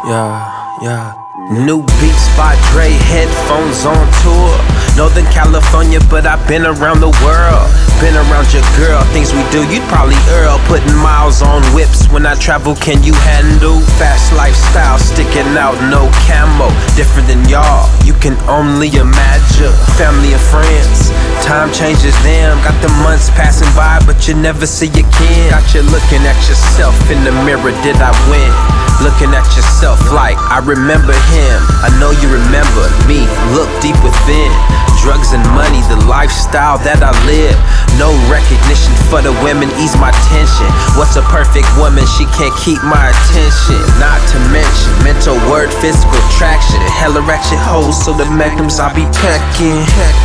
Yeah. New beats by Dre, headphones on tour. Northern California, but I've been around the world. Been around your girl, things we do, you'd probably Earl. Putting miles on whips when I travel, can you handle? Fast lifestyle, sticking out, no camo. Different than y'all, you can only imagine. Family and friends, time changes them. Got the months passing by, but you never see your kin. Got you looking at yourself in the mirror, did I win? Looking at yourself like, I remember him. I know you remember me, look deep within. Drugs and money, the lifestyle that I live. No recognition for the women, ease my tension. What's a perfect woman? She can't keep my attention. Not to mention mental word, physical traction. Hella ratchet hoes, so the magnums I be packing.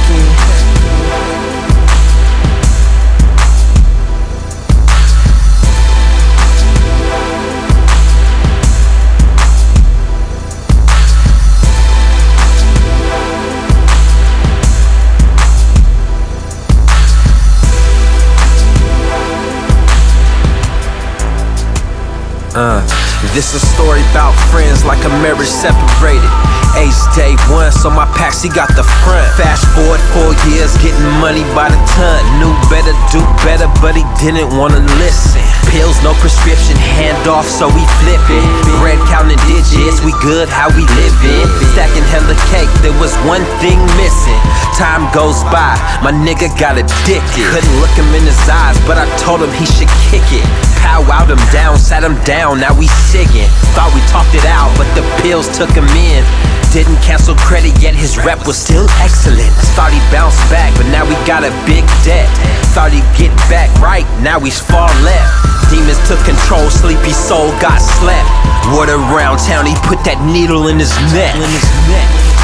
This a story about friends like a marriage separated. Age day one, so my Pax, he got the front. Fast forward 4 years, getting money by the ton. Knew better, do better, but he didn't wanna listen. Pills, no prescription, hand off, so we flipping. Bread counting digits, we good, how we living. Stacking hella cake, there was one thing missing. Time goes by, my nigga got addicted. Couldn't look him in his eyes, but I told him he should kick it. Wowed him down, sat him down, now we siggin'. Thought we talked it out, but the pills took him in. Didn't cancel credit yet, his rep was still excellent. Thought he bounced back, but now we got a big debt. Thought he'd get back right, now he's far left. Demons took control, sleepy soul got slept. Word around town, he put that needle in his neck.